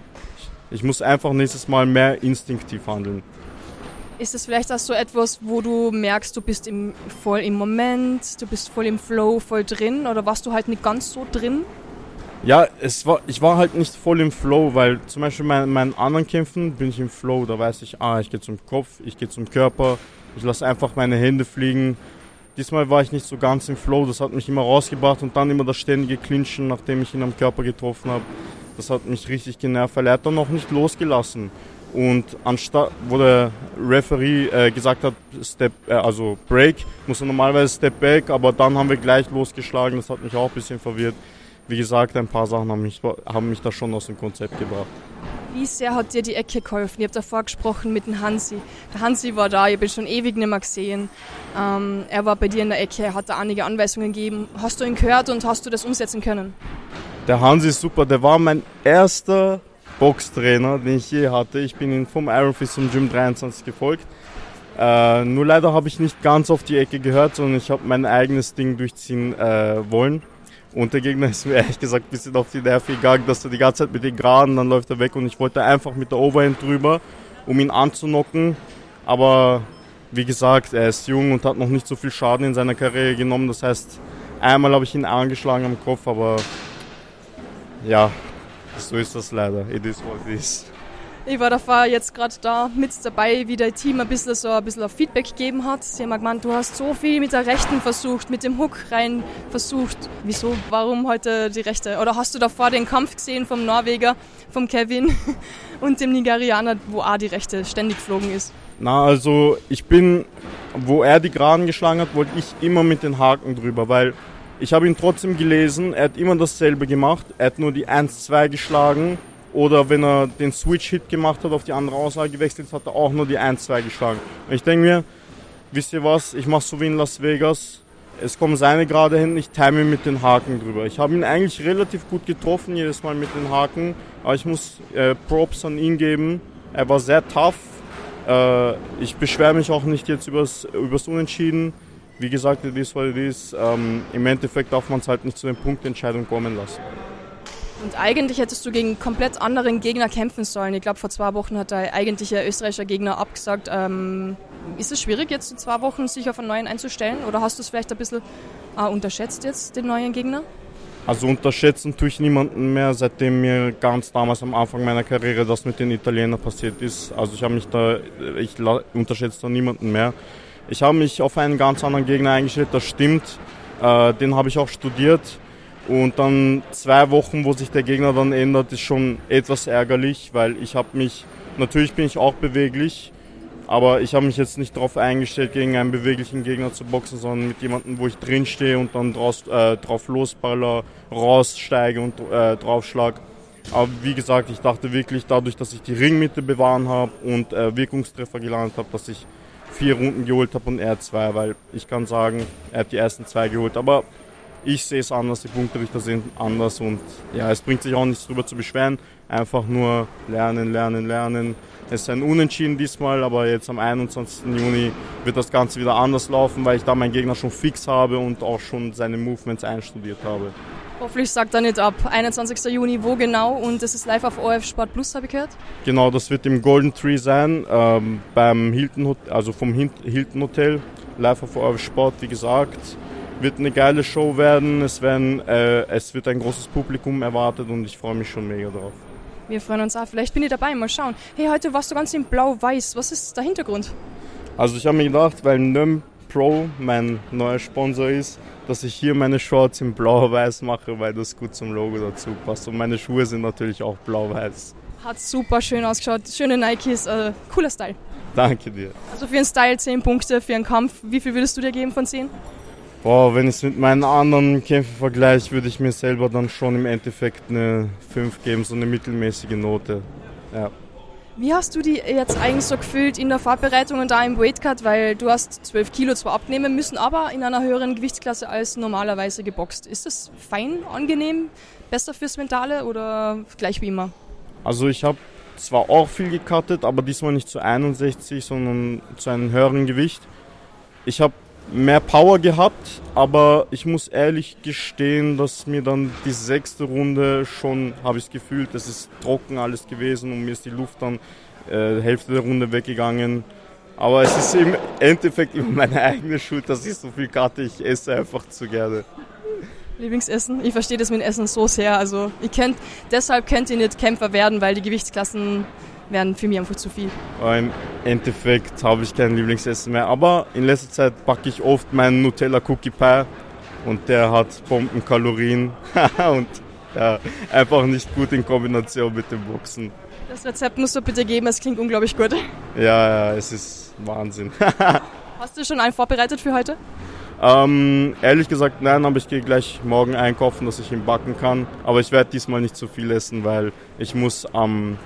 Speaker 6: Ich muss einfach nächstes Mal mehr instinktiv handeln.
Speaker 1: Ist es vielleicht auch so etwas, wo du merkst, du bist voll im Moment, du bist voll im Flow, voll drin, oder warst du halt nicht ganz so drin?
Speaker 6: Ja, ich war halt nicht voll im Flow, weil zum Beispiel in meinen anderen Kämpfen bin ich im Flow, da weiß ich, ich gehe zum Kopf, ich gehe zum Körper, ich lasse einfach meine Hände fliegen. Diesmal war ich nicht so ganz im Flow, das hat mich immer rausgebracht und dann immer das ständige Clinchen, nachdem ich ihn am Körper getroffen habe. Das hat mich richtig genervt, weil er hat dann noch nicht losgelassen. Und anstatt, wo der Referee gesagt hat, Break, muss er normalerweise Step Back, aber dann haben wir gleich losgeschlagen, das hat mich auch ein bisschen verwirrt. Wie gesagt, ein paar Sachen haben mich da schon aus dem Konzept gebracht.
Speaker 1: Wie sehr hat dir die Ecke geholfen? Ihr habt davor gesprochen mit dem Hansi. Der Hansi war da, ich habe ihn schon ewig nicht mehr gesehen. Er war bei dir in der Ecke, hat da einige Anweisungen gegeben. Hast du ihn gehört und hast du das umsetzen können?
Speaker 6: Der Hansi ist super, der war mein erster Boxtrainer, den ich je hatte. Ich bin ihm vom Iron Fist zum Gym 23 gefolgt. Nur leider habe ich nicht ganz auf die Ecke gehört, sondern ich habe mein eigenes Ding durchziehen wollen. Und der Gegner ist mir ehrlich gesagt ein bisschen auf die Nerven gegangen, dass er die ganze Zeit mit den Geraden, dann läuft er weg und ich wollte einfach mit der Overhand drüber, um ihn anzunocken. Aber wie gesagt, er ist jung und hat noch nicht so viel Schaden in seiner Karriere genommen. Das heißt, einmal habe ich ihn angeschlagen am Kopf, aber ja, so ist das leider. It is what it is.
Speaker 1: Ich war davor jetzt gerade da mit dabei, wie der Team ein bisschen auf Feedback gegeben hat. Sie haben gemeint, du hast so viel mit der Rechten versucht, mit dem Hook rein versucht. Wieso? Warum heute die Rechte? Oder hast du davor den Kampf gesehen vom Norweger, vom Kevin und dem Nigerianer, wo auch die Rechte ständig geflogen ist?
Speaker 6: Na, also wo er die Geraden geschlagen hat, wollte ich immer mit den Haken drüber, weil ich habe ihn trotzdem gelesen, er hat immer dasselbe gemacht, er hat nur die 1-2 geschlagen. Oder wenn er den Switch-Hit gemacht hat, auf die andere Auslage gewechselt hat, er auch nur die 1-2 geschlagen. Und ich denke mir, wisst ihr was, ich mache so wie in Las Vegas, es kommen seine gerade hin, ich time ihn mit den Haken drüber. Ich habe ihn eigentlich relativ gut getroffen, jedes Mal mit den Haken, aber ich muss Props an ihn geben. Er war sehr tough, ich beschwere mich auch nicht jetzt übers Unentschieden. Wie gesagt, it is what it is. Im Endeffekt darf man es halt nicht zu den Punktentscheidungen kommen lassen.
Speaker 1: Und eigentlich hättest du gegen komplett anderen Gegner kämpfen sollen. Ich glaube, vor 2 Wochen hat der eigentliche österreichischer Gegner abgesagt. Ist es schwierig, jetzt in 2 Wochen sich auf einen neuen einzustellen? Oder hast du es vielleicht ein bisschen unterschätzt jetzt, den neuen Gegner?
Speaker 6: Also unterschätzen tue ich niemanden mehr, seitdem mir ganz damals am Anfang meiner Karriere das mit den Italienern passiert ist. Also ich unterschätze da niemanden mehr. Ich habe mich auf einen ganz anderen Gegner eingestellt, das stimmt. Den habe ich auch studiert. Und dann 2 Wochen, wo sich der Gegner dann ändert, ist schon etwas ärgerlich, weil natürlich bin ich auch beweglich, aber ich habe mich jetzt nicht darauf eingestellt, gegen einen beweglichen Gegner zu boxen, sondern mit jemandem, wo ich drinstehe und dann drauf losballer, raussteige und draufschlag. Aber wie gesagt, ich dachte wirklich, dadurch, dass ich die Ringmitte bewahren habe und Wirkungstreffer gelandet habe, dass ich 4 Runden geholt habe und er 2, weil ich kann sagen, er hat die ersten 2 geholt, aber ich sehe es anders, die Punkterichter sind anders und ja, es bringt sich auch nichts drüber zu beschweren. Einfach nur lernen. Es ist ein Unentschieden diesmal, aber jetzt am 21. Juni wird das Ganze wieder anders laufen, weil ich da meinen Gegner schon fix habe und auch schon seine Movements einstudiert habe.
Speaker 1: Hoffentlich sagt er nicht ab. 21. Juni, wo genau? Und das ist live auf ORF Sport Plus, habe ich gehört? Genau,
Speaker 6: das wird im Golden Tree sein, beim Hilton, also vom Hilton Hotel, live auf ORF Sport, wie gesagt. Wird eine geile Show werden, es wird ein großes Publikum erwartet und ich freue mich schon mega drauf.
Speaker 1: Wir freuen uns auch. Vielleicht bin ich dabei, mal schauen. Hey, heute warst du ganz in blau-weiß. Was ist der Hintergrund?
Speaker 6: Also ich habe mir gedacht, weil NEM Pro mein neuer Sponsor ist, dass ich hier meine Shorts in blau-weiß mache, weil das gut zum Logo dazu passt. Und meine Schuhe sind natürlich auch blau-weiß.
Speaker 1: Hat super schön ausgeschaut. Schöne Nikes. Cooler Style.
Speaker 6: Danke dir.
Speaker 1: Also für einen Style 10 Punkte, für einen Kampf. Wie viel würdest du dir geben von 10?
Speaker 6: Boah, wenn ich es mit meinen anderen Kämpfen vergleiche, würde ich mir selber dann schon im Endeffekt eine 5 geben, so eine mittelmäßige Note. Ja.
Speaker 1: Wie hast du die jetzt eigentlich so gefühlt in der Vorbereitung und da im Weightcut? Weil du hast 12 Kilo zwar abnehmen müssen, aber in einer höheren Gewichtsklasse als normalerweise geboxt. Ist das fein, angenehm, besser fürs Mentale oder gleich wie immer?
Speaker 6: Also ich habe zwar auch viel gecuttet, aber diesmal nicht zu 61, sondern zu einem höheren Gewicht. Ich habe mehr Power gehabt, aber ich muss ehrlich gestehen, dass mir dann die 6. Runde schon, habe ich das Gefühl, das ist trocken alles gewesen und mir ist die Luft dann Hälfte der Runde weggegangen. Aber es ist im Endeffekt immer meine eigene Schuld, dass ich so viel cutte, ich esse einfach zu gerne.
Speaker 1: Lieblingsessen? Ich verstehe das mit dem Essen so sehr. Also deshalb könnt ihr nicht Kämpfer werden, weil die Gewichtsklassen wären für mich einfach zu viel.
Speaker 6: Aber im Endeffekt habe ich kein Lieblingsessen mehr. Aber in letzter Zeit backe ich oft meinen Nutella Cookie Pie und der hat Bombenkalorien und ja, einfach nicht gut in Kombination mit dem Boxen.
Speaker 1: Das Rezept musst du bitte geben, es klingt unglaublich gut.
Speaker 6: Ja, es ist Wahnsinn.
Speaker 1: Hast du schon einen vorbereitet für heute?
Speaker 6: Ehrlich gesagt nein, aber ich gehe gleich morgen einkaufen, dass ich ihn backen kann. Aber ich werde diesmal nicht zu viel essen, weil ich muss am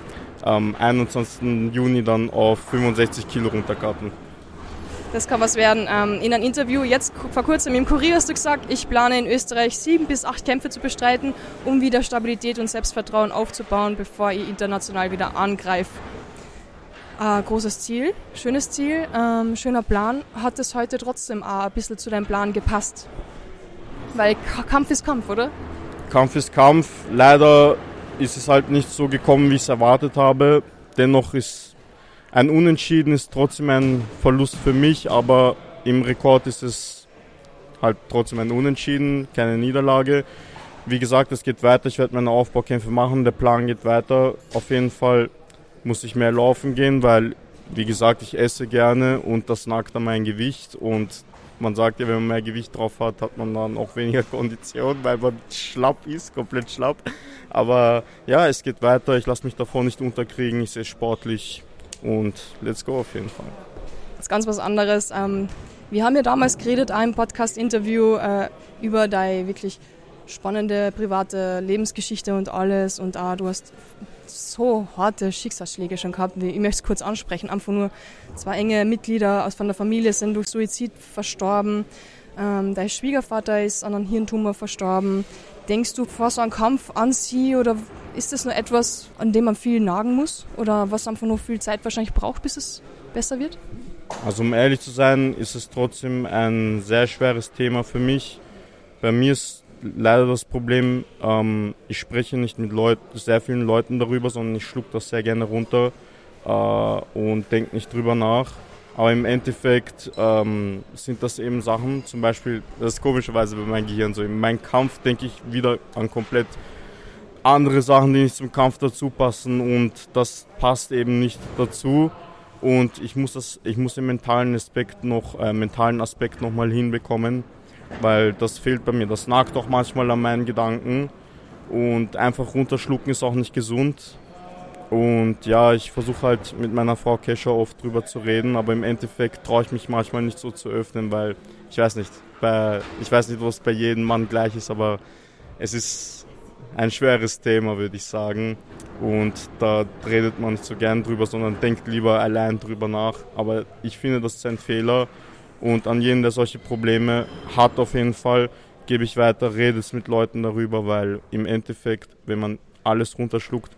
Speaker 6: 21. Juni dann auf 65 Kilo runtercutten.
Speaker 1: Das kann was werden. In einem Interview jetzt vor kurzem im Kurier hast du gesagt, ich plane in Österreich 7 bis 8 Kämpfe zu bestreiten, um wieder Stabilität und Selbstvertrauen aufzubauen, bevor ich international wieder angreife. Großes Ziel, schönes Ziel, schöner Plan. Hat es heute trotzdem auch ein bisschen zu deinem Plan gepasst? Weil Kampf ist Kampf, oder?
Speaker 6: Kampf ist Kampf. Leider ist es halt nicht so gekommen, wie ich es erwartet habe. Dennoch ist ein Unentschieden ist trotzdem ein Verlust für mich, aber im Rekord ist es halt trotzdem ein Unentschieden, keine Niederlage. Wie gesagt, es geht weiter, ich werde meine Aufbaukämpfe machen, der Plan geht weiter. Auf jeden Fall muss ich mehr laufen gehen, weil, wie gesagt, ich esse gerne und das nagt an mein Gewicht und man sagt ja, wenn man mehr Gewicht drauf hat, hat man dann auch weniger Kondition, weil man schlapp ist, komplett schlapp. Aber ja, es geht weiter, ich lasse mich davor nicht unterkriegen, ich sehe sportlich und let's go auf jeden Fall.
Speaker 1: Das ist ganz was anderes. Wir haben ja damals geredet, einem Podcast-Interview über deine wirklich spannende private Lebensgeschichte und alles und du hast so harte Schicksalsschläge schon gehabt. Ich möchte es kurz ansprechen. Einfach nur 2 enge Mitglieder von der Familie sind durch Suizid verstorben. Dein Schwiegervater ist an einem Hirntumor verstorben. Denkst du vor so einem Kampf an sie oder ist das nur etwas, an dem man viel nagen muss? Oder was einfach nur viel Zeit wahrscheinlich braucht, bis es besser wird?
Speaker 6: Also um ehrlich zu sein, ist es trotzdem ein sehr schweres Thema für mich. Bei mir ist leider das Problem, ich spreche nicht mit sehr vielen Leuten darüber, sondern ich schluck das sehr gerne runter und denke nicht drüber nach. Aber im Endeffekt sind das eben Sachen, zum Beispiel, das ist komischerweise bei meinem Gehirn so, in meinem Kampf denke ich wieder an komplett andere Sachen, die nicht zum Kampf dazu passen und das passt eben nicht dazu. Und ich muss den mentalen Aspekt noch mal hinbekommen, weil das fehlt bei mir. Das nagt auch manchmal an meinen Gedanken und einfach runterschlucken ist auch nicht gesund. Und ja, ich versuche halt mit meiner Frau Kesha oft drüber zu reden, aber im Endeffekt traue ich mich manchmal nicht so zu öffnen, weil ich weiß nicht, was bei jedem Mann gleich ist, aber es ist ein schweres Thema, würde ich sagen. Und da redet man nicht so gern drüber, sondern denkt lieber allein drüber nach. Aber ich finde, das ist ein Fehler. Und an jeden, der solche Probleme hat auf jeden Fall, gebe ich weiter, redet mit Leuten darüber, weil im Endeffekt, wenn man alles runterschluckt,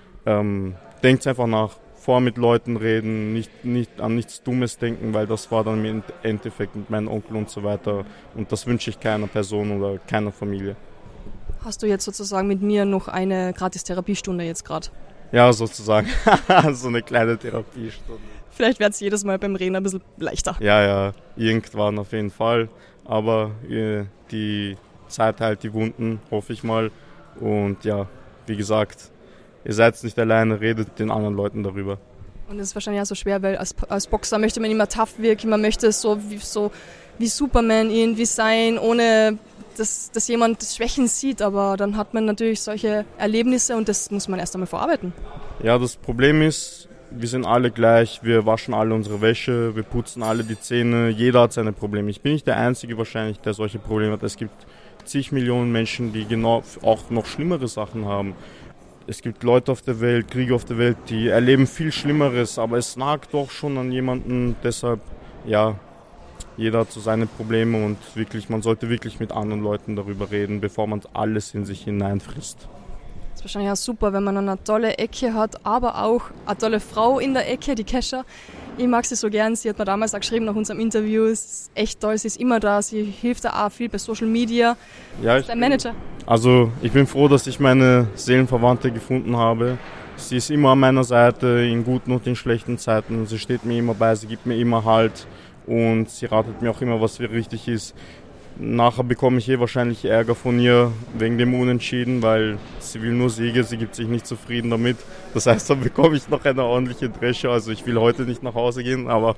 Speaker 6: denkt einfach nach, mit Leuten reden, nicht an nichts Dummes denken, weil das war dann im Endeffekt mit meinem Onkel und so weiter. Und das wünsche ich keiner Person oder keiner Familie.
Speaker 1: Hast du jetzt sozusagen mit mir noch eine Gratis-Therapiestunde jetzt gerade?
Speaker 6: Ja, sozusagen. So eine kleine Therapiestunde.
Speaker 1: Vielleicht wird es jedes Mal beim Reden ein bisschen leichter.
Speaker 6: Ja, irgendwann auf jeden Fall. Aber die Zeit heilt die Wunden, hoffe ich mal. Und ja, wie gesagt, ihr seid nicht alleine, redet mit den anderen Leuten darüber.
Speaker 1: Und das ist wahrscheinlich auch so schwer, weil als Boxer möchte man immer tough wirken, man möchte so wie Superman irgendwie sein, ohne dass jemand das Schwächen sieht, aber dann hat man natürlich solche Erlebnisse und das muss man erst einmal verarbeiten.
Speaker 6: Ja, das Problem ist, wir sind alle gleich, wir waschen alle unsere Wäsche, wir putzen alle die Zähne, jeder hat seine Probleme. Ich bin nicht der Einzige wahrscheinlich, der solche Probleme hat. Es gibt zig Millionen Menschen, die genau auch noch schlimmere Sachen haben. Es gibt Leute auf der Welt, Kriege auf der Welt, die erleben viel Schlimmeres, aber es nagt doch schon an jemanden, deshalb, ja, jeder hat so seine Probleme und wirklich, man sollte wirklich mit anderen Leuten darüber reden, bevor man alles in sich hineinfrisst.
Speaker 1: Das ist wahrscheinlich auch super, wenn man eine tolle Ecke hat, aber auch eine tolle Frau in der Ecke, die Kesha. Ich mag sie so gern, sie hat mir damals auch geschrieben nach unserem Interview, es ist echt toll, sie ist immer da, sie hilft da auch viel bei Social Media.
Speaker 6: Ja,
Speaker 1: ist ein Manager.
Speaker 6: Also ich bin froh, dass ich meine Seelenverwandte gefunden habe. Sie ist immer an meiner Seite, in guten und in schlechten Zeiten. Sie steht mir immer bei, sie gibt mir immer Halt und sie ratet mir auch immer, was richtig ist. Nachher bekomme ich wahrscheinlich Ärger von ihr wegen dem Unentschieden, weil sie will nur Siege, sie gibt sich nicht zufrieden damit. Das heißt, dann bekomme ich noch eine ordentliche Dresche. Also ich will heute nicht nach Hause gehen, aber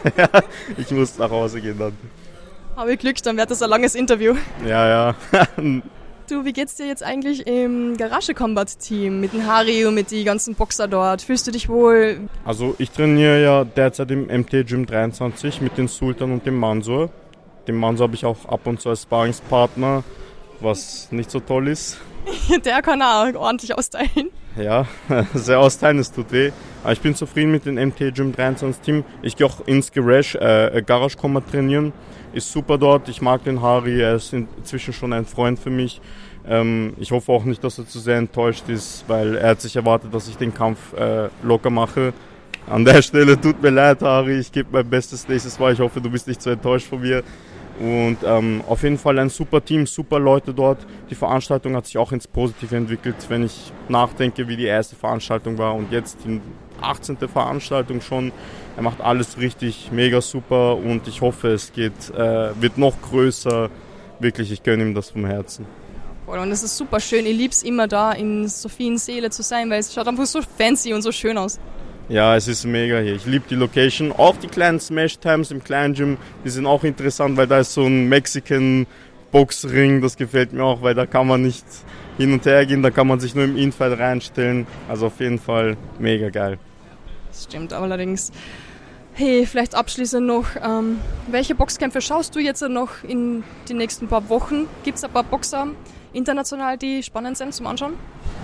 Speaker 6: ich muss nach Hause gehen dann.
Speaker 1: Habe ich Glück, dann wird das ein langes Interview.
Speaker 6: Ja.
Speaker 1: Du, wie geht's dir jetzt eigentlich im Garage-Combat-Team mit dem Harry und mit den ganzen Boxer dort? Fühlst du dich wohl?
Speaker 6: Also ich trainiere ja derzeit im MT Gym 23 mit dem Sultan und dem Mansur. Den Mansur habe ich auch ab und zu als Sparringspartner, was nicht so toll ist.
Speaker 1: Der kann auch ordentlich austeilen.
Speaker 6: Ja, sehr austeilen, es tut weh. Aber ich bin zufrieden mit dem MT Gym 23 Team. Ich gehe auch ins Garage Combat trainieren. Ist super dort, ich mag den Harry, er ist inzwischen schon ein Freund für mich. Ich hoffe auch nicht, dass er zu sehr enttäuscht ist, weil er hat sich erwartet, dass ich den Kampf locker mache. An der Stelle tut mir leid, Harry, ich gebe mein Bestes nächstes Mal. Ich hoffe, du bist nicht so enttäuscht von mir. Und auf jeden Fall ein super Team, super Leute dort. Die Veranstaltung hat sich auch ins Positive entwickelt, wenn ich nachdenke, wie die erste Veranstaltung war und jetzt die 18. Veranstaltung schon. Er macht alles richtig, mega super und ich hoffe, es wird noch größer. Wirklich, ich gönne ihm das vom Herzen.
Speaker 1: Und es ist super schön, ich liebe es immer da in Sophiens Seele zu sein, weil es schaut einfach so fancy und so schön aus.
Speaker 6: Ja, es ist mega hier. Ich liebe die Location. Auch die kleinen Smash-Times im kleinen Gym, die sind auch interessant, weil da ist so ein Mexican-Boxring, das gefällt mir auch, weil da kann man nicht hin und her gehen, da kann man sich nur im Infight reinstellen. Also auf jeden Fall mega geil.
Speaker 1: Das stimmt allerdings. Hey, vielleicht abschließend noch, welche Boxkämpfe schaust du jetzt noch in den nächsten paar Wochen? Gibt es ein paar Boxer international, die spannend sind zum Anschauen?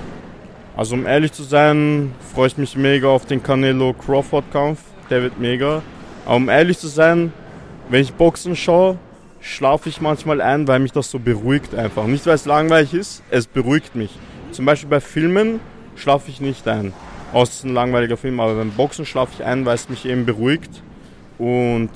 Speaker 6: Also um ehrlich zu sein, freue ich mich mega auf den Canelo-Crawford-Kampf. Der wird mega. Aber um ehrlich zu sein, wenn ich Boxen schaue, schlafe ich manchmal ein, weil mich das so beruhigt einfach. Nicht, weil es langweilig ist, es beruhigt mich. Zum Beispiel bei Filmen schlafe ich nicht ein. Außer es ist ein langweiliger Film, aber beim Boxen schlafe ich ein, weil es mich eben beruhigt. Und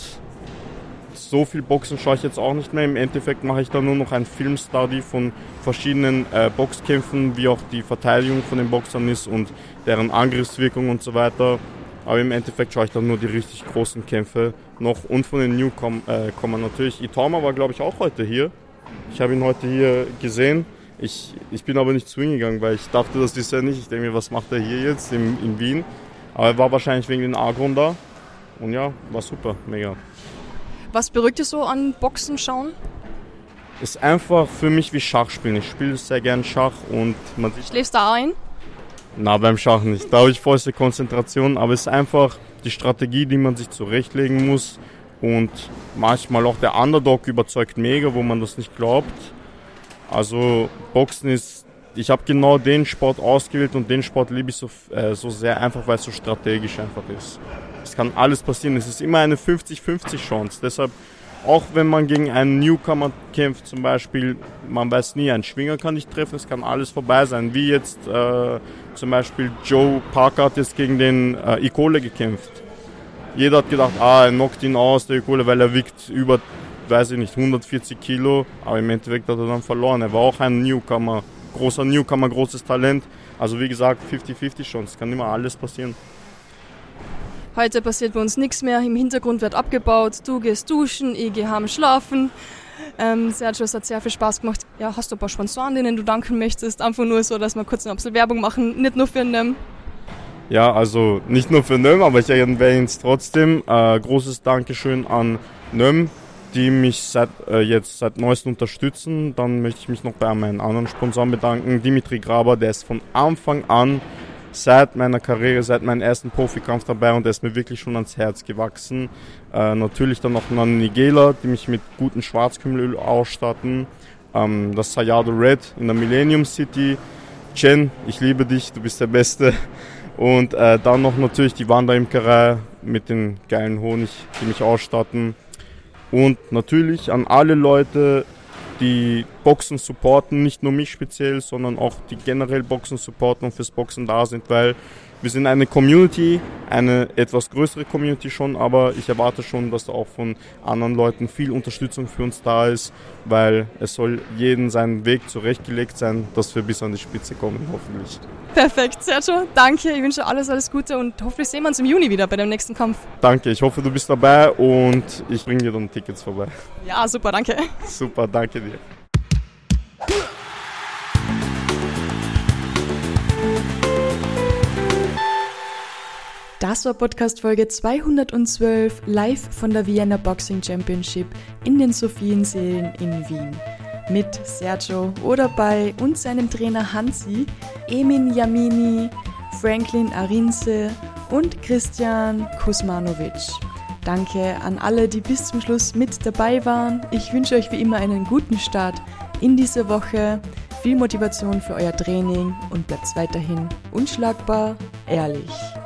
Speaker 6: so viel Boxen schaue ich jetzt auch nicht mehr. Im Endeffekt mache ich da nur noch ein Filmstudy von verschiedenen Boxkämpfen, wie auch die Verteidigung von den Boxern ist und deren Angriffswirkung und so weiter. Aber im Endeffekt schaue ich dann nur die richtig großen Kämpfe noch und von den Newcomern natürlich. Itama war, glaube ich, auch heute hier. Ich habe ihn heute hier gesehen. Ich bin aber nicht zu ihm gegangen, weil ich dachte, das ist er nicht. Ich denke mir, was macht er hier jetzt in Wien? Aber er war wahrscheinlich wegen den Argon da. Und ja, war super, mega.
Speaker 1: Was beruhigt dich so an Boxen schauen?
Speaker 6: Ist einfach für mich wie Schachspielen. Ich spiele sehr gern Schach und
Speaker 1: Schläfst du da ein?
Speaker 6: Na, beim Schach nicht. Da habe ich vollste Konzentration, aber es ist einfach die Strategie, die man sich zurechtlegen muss. Und manchmal auch der Underdog überzeugt mega, wo man das nicht glaubt. Also Boxen ist, ich habe genau den Sport ausgewählt und den Sport liebe ich so sehr, einfach weil es so strategisch einfach ist. Es kann alles passieren, es ist immer eine 50-50 Chance. Deshalb, auch wenn man gegen einen Newcomer kämpft zum Beispiel, man weiß nie, ein Schwinger kann dich treffen, es kann alles vorbei sein. Wie jetzt zum Beispiel Joe Parker hat jetzt gegen den Ikole gekämpft. Jeder hat gedacht, er knockt ihn aus, der Ikole, weil er wiegt über, weiß ich nicht, 140 Kilo. Aber im Endeffekt hat er dann verloren. Er war auch ein Newcomer, großes Talent. Also wie gesagt, 50-50 Chance, es kann immer alles passieren.
Speaker 1: Heute passiert bei uns nichts mehr, im Hintergrund wird abgebaut, du gehst duschen, ich gehe heim schlafen. Sergio, es hat sehr viel Spaß gemacht. Ja, hast du ein paar Sponsoren, denen du danken möchtest? Einfach nur so, dass wir kurz ein bisschen Werbung machen, nicht nur für NÖM.
Speaker 6: Ja, also nicht nur für NÖM, aber ich erwähne es trotzdem. Großes Dankeschön an NÖM, die mich seit neuestem unterstützen. Dann möchte ich mich noch bei meinen anderen Sponsoren bedanken. Dimitri Graber, der ist von Anfang an seit meiner Karriere, seit meinem ersten Profikampf dabei und der ist mir wirklich schon ans Herz gewachsen. Natürlich dann noch Nan Nigela, die mich mit gutem Schwarzkümmelöl ausstatten. Das Sayado Red in der Millennium City. Chen, ich liebe dich, du bist der Beste. Und dann noch natürlich die Wanderimkerei mit den geilen Honig, die mich ausstatten. Und natürlich an alle Leute, die Boxen supporten, nicht nur mich speziell, sondern auch die generell Boxen supporten und fürs Boxen da sind, weil wir sind eine Community, eine etwas größere Community schon, aber ich erwarte schon, dass da auch von anderen Leuten viel Unterstützung für uns da ist, weil es soll jedem seinen Weg zurechtgelegt sein, dass wir bis an die Spitze kommen, hoffentlich.
Speaker 1: Perfekt, Sergio, danke, ich wünsche alles Gute und hoffentlich sehen wir uns im Juni wieder bei dem nächsten Kampf.
Speaker 6: Danke, ich hoffe, du bist dabei und ich bringe dir dann Tickets vorbei.
Speaker 1: Ja, super, danke.
Speaker 6: Super, danke dir.
Speaker 7: Das war Podcast-Folge 212 live von der Vienna Boxing Championship in den Sophienseelen in Wien. Mit Sergio Oderbay und seinem Trainer Hansi, Emin Yamini, Franklin Arinze und Christian Kuzmanovic. Danke an alle, die bis zum Schluss mit dabei waren. Ich wünsche euch wie immer einen guten Start in diese Woche, viel Motivation für euer Training und bleibt weiterhin unschlagbar ehrlich.